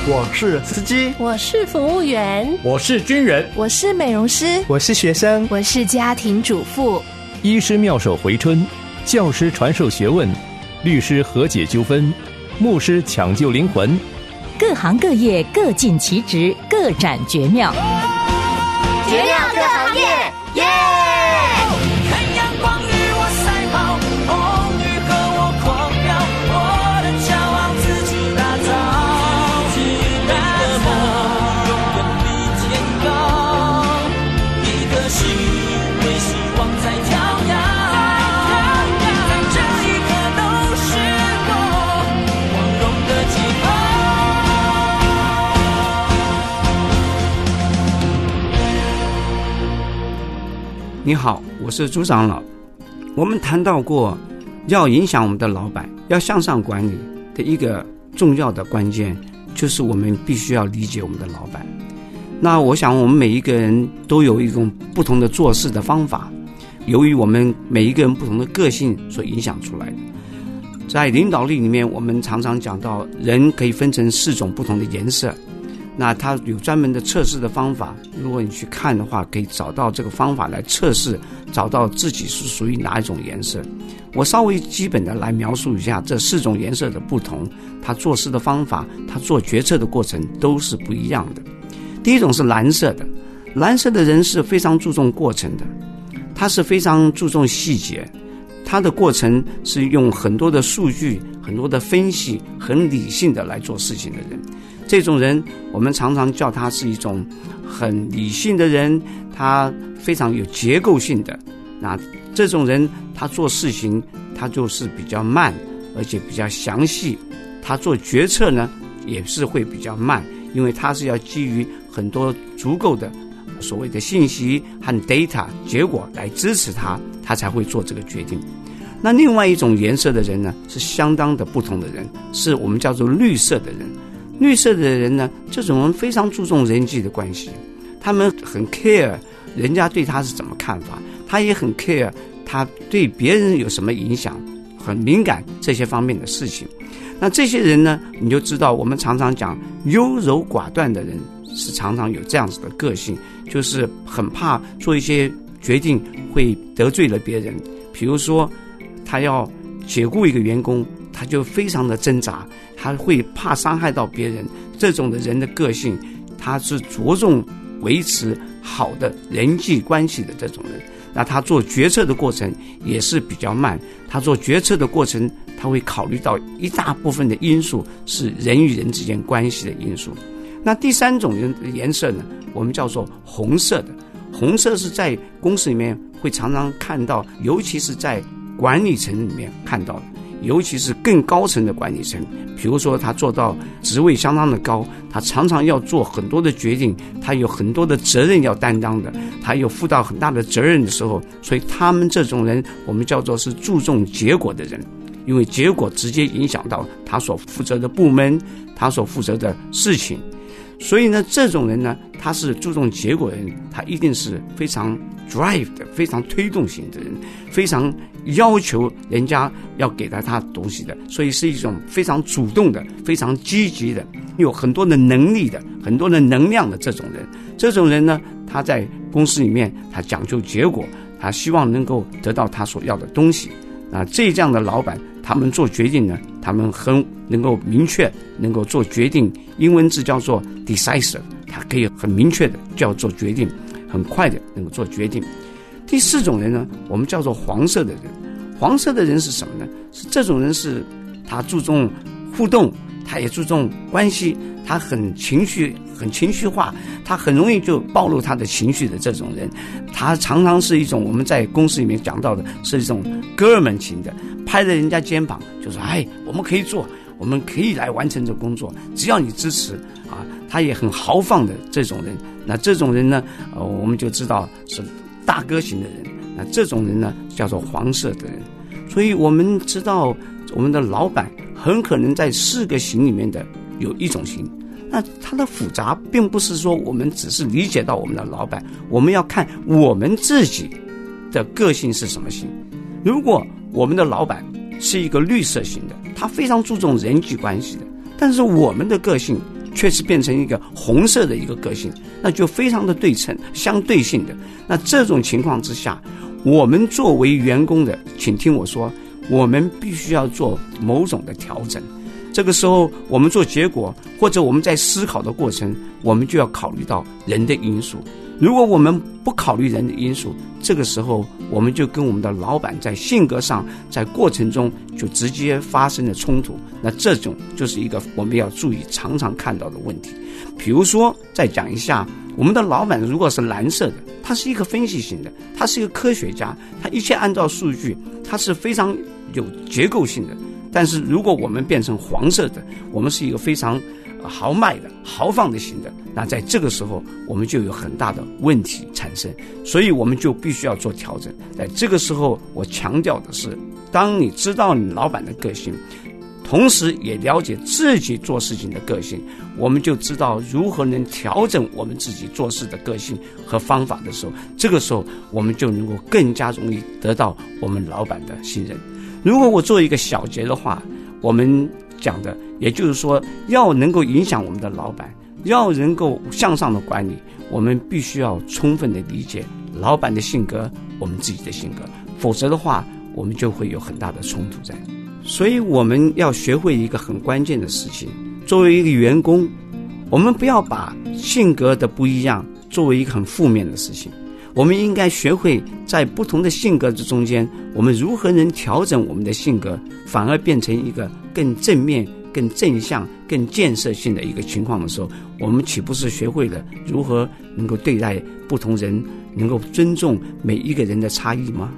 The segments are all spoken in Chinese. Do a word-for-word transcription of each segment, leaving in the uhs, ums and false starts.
我是司机， 我是服务员， 我是军人， 我是美容师， 我是学生， 我是家庭主妇。 医师妙手回春，教师传授学问，律师和解纠纷，牧师抢救灵魂， 各行各业各尽其职，各展绝妙， 绝妙各行业，耶！ 看阳光与我赛跑，风雨和我狂飙，我的骄傲自己打造，你的梦永远比天高，一颗心为希望在跳跃，在这一刻都是我光荣的记号。 你好，我是朱长老。我们谈到过，要影响我们的老板，要向上管理的一个重要的关键，就是我们必须要理解我们的老板。那我想我们每一个人都有一种不同的做事的方法，由于我们每一个人不同的个性所影响出来的。在领导力里面，我们常常讲到人可以分成四种不同的颜色，那它有专门的测试的方法，如果你去看的话，可以找到这个方法来测试，找到自己是属于哪一种颜色。我稍微基本的来描述一下这四种颜色的不同，他做事的方法，他做决策的过程都是不一样的。第一种是蓝色的，蓝色的人是非常注重过程的，他是非常注重细节，他的过程是用很多的数据，很多的分析，很理性的来做事情的人。这种人我们常常叫他是一种很理性的人，他非常有结构性的。那这种人他做事情他就是比较慢，而且比较详细，他做决策呢也是会比较慢，因为他是要基于很多足够的所谓的信息和 data 结果来支持他，他才会做这个决定。那另外一种颜色的人呢是相当的不同的人，是我们叫做绿色的人。绿色的人呢，这种人非常注重人际的关系，他们很 care 人家对他是怎么看法，他也很 care 他对别人有什么影响，很敏感这些方面的事情。那这些人呢，你就知道我们常常讲优柔寡断的人是常常有这样子的个性，就是很怕做一些决定会得罪了别人。比如说他要解雇一个员工，他就非常的挣扎，他会怕伤害到别人。这种的人的个性，他是着重维持好的人际关系的这种人。那他做决策的过程也是比较慢，他做决策的过程他会考虑到一大部分的因素是人与人之间关系的因素。那第三种颜色呢，我们叫做红色的。红色是在公司里面会常常看到，尤其是在管理层里面看到的，尤其是更高层的管理层，比如说他做到职位相当的高，他常常要做很多的决定，他有很多的责任要担当的，他有负到很大的责任的时候，所以他们这种人我们叫做是注重结果的人，因为结果直接影响到他所负责的部门，他所负责的事情。所以呢，这种人呢，他是注重结果的人，他一定是非常 drive 的，非常推动型的人，非常要求人家要给他他东西的，所以是一种非常主动的，非常积极的，有很多的能力的，很多的能量的这种人。这种人呢，他在公司里面他讲究结果，他希望能够得到他所要的东西。啊，这样的老板他们做决定呢，他们很能够明确，能够做决定，英文字叫做 decisive， 他可以很明确的就要做决定，很快的能够做决定。第四种人呢，我们叫做黄色的人。黄色的人是什么呢？是这种人是他注重互动，他也注重关系，他很情绪很情绪化，他很容易就暴露他的情绪的这种人。他常常是一种我们在公司里面讲到的是一种哥们型的，拍着人家肩膀就说，哎，我们可以做，我们可以来完成这工作，只要你支持啊。他也很豪放的这种人。那这种人呢，呃，我们就知道是大哥型的人。那这种人呢，叫做黄色的人。所以我们知道我们的老板很可能在四个型里面的有一种型。那它的复杂并不是说我们只是理解到我们的老板，我们要看我们自己的个性是什么型。如果我们的老板是一个绿色型的，他非常注重人际关系的，但是我们的个性却是变成一个红色的一个个性，那就非常的对称相对性的。那这种情况之下，我们作为员工的，请听我说，我们必须要做某种的调整。这个时候我们做结果，或者我们在思考的过程，我们就要考虑到人的因素。如果我们不考虑人的因素，这个时候我们就跟我们的老板在性格上，在过程中就直接发生了冲突。那这种就是一个我们要注意常常看到的问题。比如说再讲一下，我们的老板如果是蓝色的，他是一个分析型的，他是一个科学家，他一切按照数据，他是非常有结构性的。但是如果我们变成黄色的，我们是一个非常豪迈的豪放的型的，那在这个时候我们就有很大的问题产生，所以我们就必须要做调整。在这个时候我强调的是，当你知道你老板的个性，同时也了解自己做事情的个性，我们就知道如何能调整我们自己做事的个性和方法的时候，这个时候我们就能够更加容易得到我们老板的信任。如果我做一个小结的话，我们讲的也就是说，要能够影响我们的老板，要能够向上的管理，我们必须要充分的理解老板的性格，我们自己的性格，否则的话我们就会有很大的冲突在。所以我们要学会一个很关键的事情，作为一个员工，我们不要把性格的不一样作为一个很负面的事情，我们应该学会在不同的性格之中间，我们如何能调整我们的性格，反而变成一个更正面更正向更建设性的一个情况的时候，我们岂不是学会了如何能够对待不同人，能够尊重每一个人的差异吗？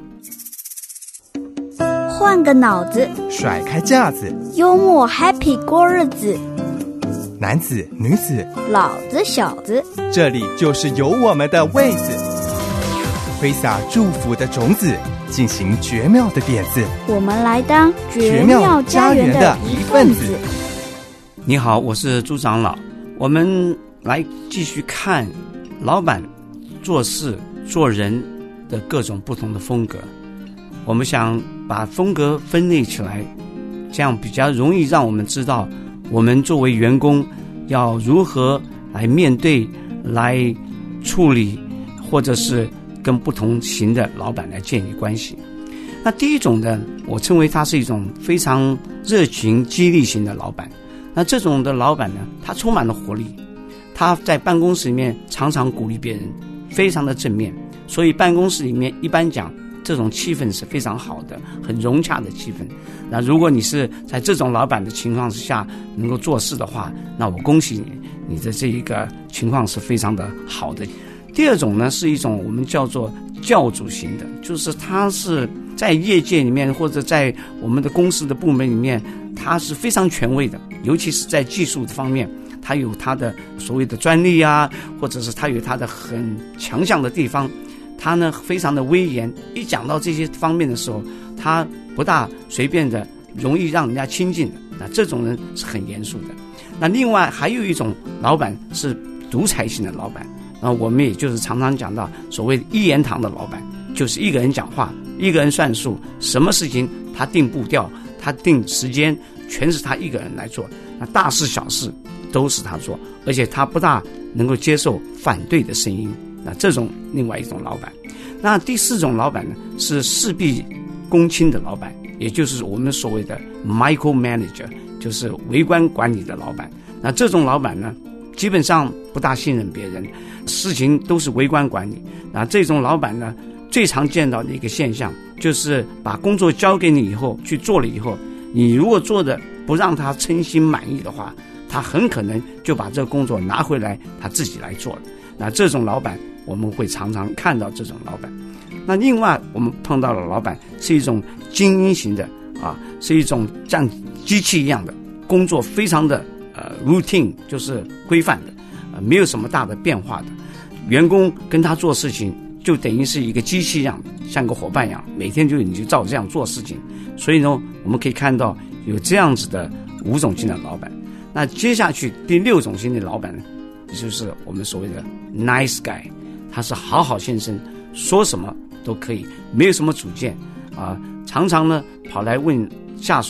换个脑子， 甩开架子， 幽默 happy 过日子， 男子女子老子小子， 这里就是有我们的位子，挥洒祝福的种子，进行绝妙的点子， 我们来当绝妙家园的一份子。 你好，我是朱长老，我们来继续看老板做事做人的各种不同的风格。我们想把风格分类起来，这样比较容易让我们知道我们作为员工要如何来面对来处理，或者是跟不同型的老板来建立关系。那第一种呢，我称为他是一种非常热情激励型的老板。那这种的老板呢，他充满了活力，他在办公室里面常常鼓励别人，非常的正面，所以办公室里面一般讲这种气氛是非常好的，很融洽的气氛。那如果你是在这种老板的情况之下能够做事的话，那我恭喜你，你的这一个情况是非常的好的。第二种呢，是一种我们叫做教主型的，就是他是在业界里面或者在我们的公司的部门里面，他是非常权威的，尤其是在技术方面，他有他的所谓的专利啊，或者是他有他的很强项的地方，他呢非常的威严，一讲到这些方面的时候，他不大随便的容易让人家亲近的，那这种人是很严肃的。那另外还有一种老板是独裁型的老板，那我们也就是常常讲到所谓一言堂的老板，就是一个人讲话，一个人算数，什么事情他定步调，他定时间，全是他一个人来做，那大事小事都是他做，而且他不大能够接受反对的声音，那这种另外一种老板。那第四种老板呢，是事必躬亲的老板，也就是我们所谓的 micro manager， 就是微观管理的老板。那这种老板呢，基本上不大信任别人，事情都是微观管理。那这种老板呢，最常见到的一个现象就是把工作交给你以后去做了以后，你如果做的不让他称心满意的话，他很可能就把这个工作拿回来他自己来做了。那这种老板我们会常常看到这种老板。那另外我们碰到的老板是一种精英型的啊，是一种像机器一样的工作，非常的呃 routine， 就是规范的，呃没有什么大的变化的。员工跟他做事情就等于是一个机器一样，像个伙伴一样，每天就你就照这样做事情。所以呢，我们可以看到有这样子的五种型的老板。那接下去第六种型的老板呢，就是我们所谓的 nice guy， 他是好好先生，说什么都可以，没有什么主见啊，常常呢跑来问下属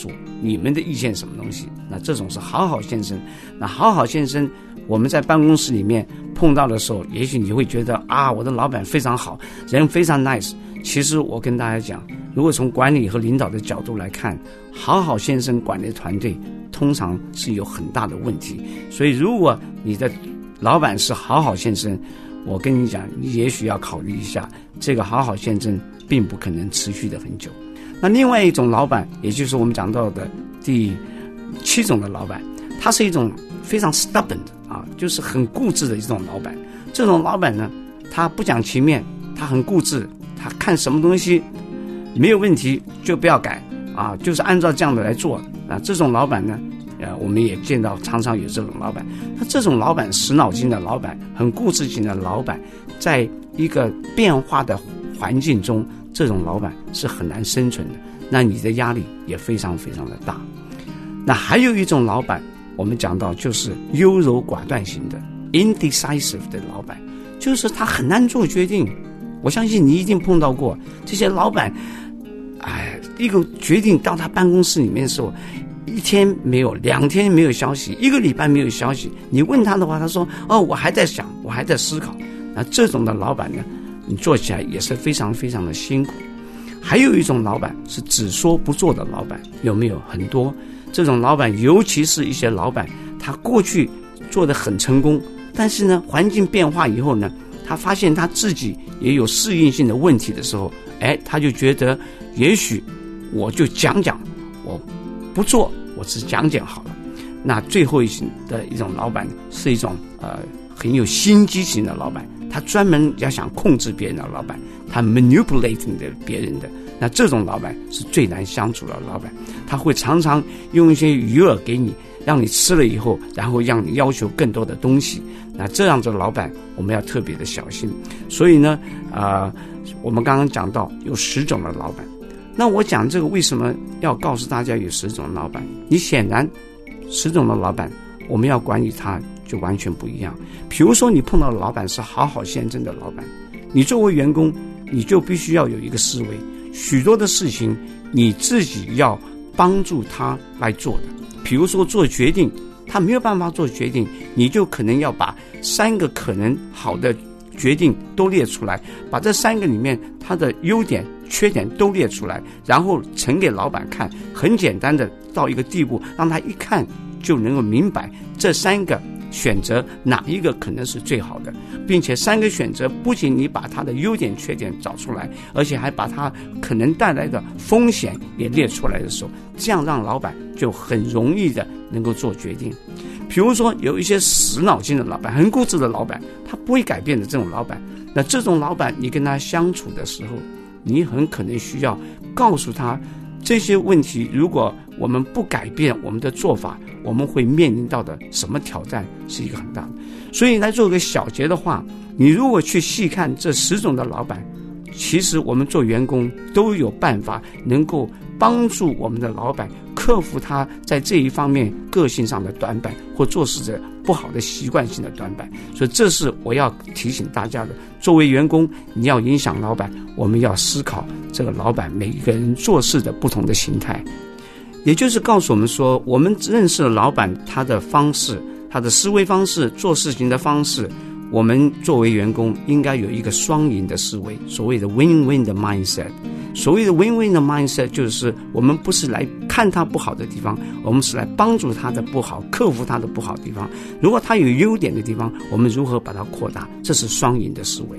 你们的意见什么东西。那这种是好好先生。那好好先生我们在办公室里面碰到的时候，也许你会觉得啊，我的老板非常好，人非常 nice。 其实我跟大家讲，如果从管理和领导的角度来看，好好先生管理团队通常是有很大的问题。所以如果你的老板是好好先生，我跟你讲，你也许要考虑一下，这个好好先生并不可能持续的很久。那另外一种老板，也就是我们讲到的第七种的老板，他是一种非常 stubborn 的啊，就是很固执的一种老板。这种老板呢，他不讲情面，他很固执，他看什么东西没有问题就不要改啊，就是按照这样的来做啊。这种老板呢，呃，我们也见到常常有这种老板。那这种老板死脑筋的老板，很固执型的老板，在一个变化的环境中，这种老板是很难生存的，那你的压力也非常非常的大。那还有一种老板，我们讲到就是优柔寡断型的 indecisive 的老板，就是他很难做决定。我相信你一定碰到过这些老板，哎，一个决定到他办公室里面的时候，一天没有，两天没有消息，一个礼拜没有消息。你问他的话，他说：“哦，我还在想，我还在思考。”那这种的老板呢，你做起来也是非常非常的辛苦。还有一种老板是只说不做的老板，有没有？很多这种老板，尤其是一些老板，他过去做得很成功，但是呢，环境变化以后呢，他发现他自己也有适应性的问题的时候，哎，他就觉得也许我就讲讲，我不做，我只讲讲好了。那最后一型的一种老板是一种呃很有心机型的老板，他专门要想控制别人的老板，他 manipulating 的别人的。那这种老板是最难相处的老板，他会常常用一些鱼饵给你，让你吃了以后，然后让你要求更多的东西。那这样的老板我们要特别的小心。所以呢，呃，我们刚刚讲到有十种的老板。那我讲这个为什么要告诉大家有十种老板？你显然十种的老板，我们要管理他就完全不一样。比如说你碰到的老板是好好先生的老板，你作为员工，你就必须要有一个思维，许多的事情你自己要帮助他来做的。比如说做决定，他没有办法做决定，你就可能要把三个可能好的决定都列出来，把这三个里面他的优点缺点都列出来，然后呈给老板看，很简单的到一个地步，让他一看就能够明白这三个选择哪一个可能是最好的，并且三个选择不仅你把它的优点缺点找出来，而且还把它可能带来的风险也列出来的时候，这样让老板就很容易的能够做决定。比如说有一些死脑筋的老板，很固执的老板，他不会改变的这种老板，那这种老板你跟他相处的时候，你很可能需要告诉他这些问题，如果我们不改变我们的做法，我们会面临到的什么挑战是一个很大的。所以来做个小结的话，你如果去细看这十种的老板，其实我们做员工都有办法能够帮助我们的老板克服他在这一方面个性上的短板，或做事的不好的习惯性的短板。所以这是我要提醒大家的，作为员工你要影响老板，我们要思考这个老板每一个人做事的不同的形态，也就是告诉我们说，我们认识了老板他的方式，他的思维方式，做事情的方式，我们作为员工应该有一个双赢的思维，所谓的 win-win 的 mindset。 所谓的 win-win 的 mindset 就是我们不是来看他不好的地方，我们是来帮助他的不好，克服他的不好的地方。如果他有优点的地方，我们如何把它扩大，这是双赢的思维。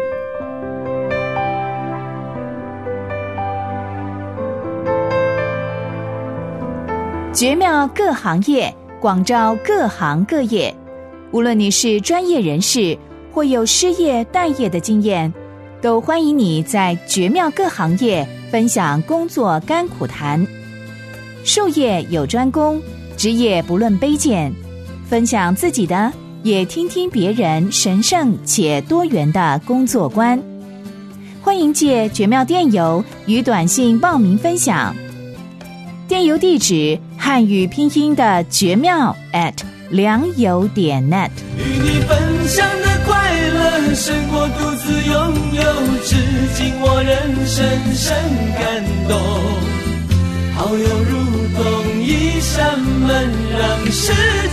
绝妙各行业，广招各行各业。无论你是专业人士，或有失业待业的经验，都欢迎你在绝妙各行业分享工作甘苦谈。术业有专攻，职业不论卑贱，分享自己的，也听听别人神圣且多元的工作观。欢迎借绝妙电邮与短信报名分享。电邮地址汉语拼音的绝妙 at 良友点 net。 与你分享的快乐胜过独自拥有，至今我仍深深感动。 好友如同一扇门，让世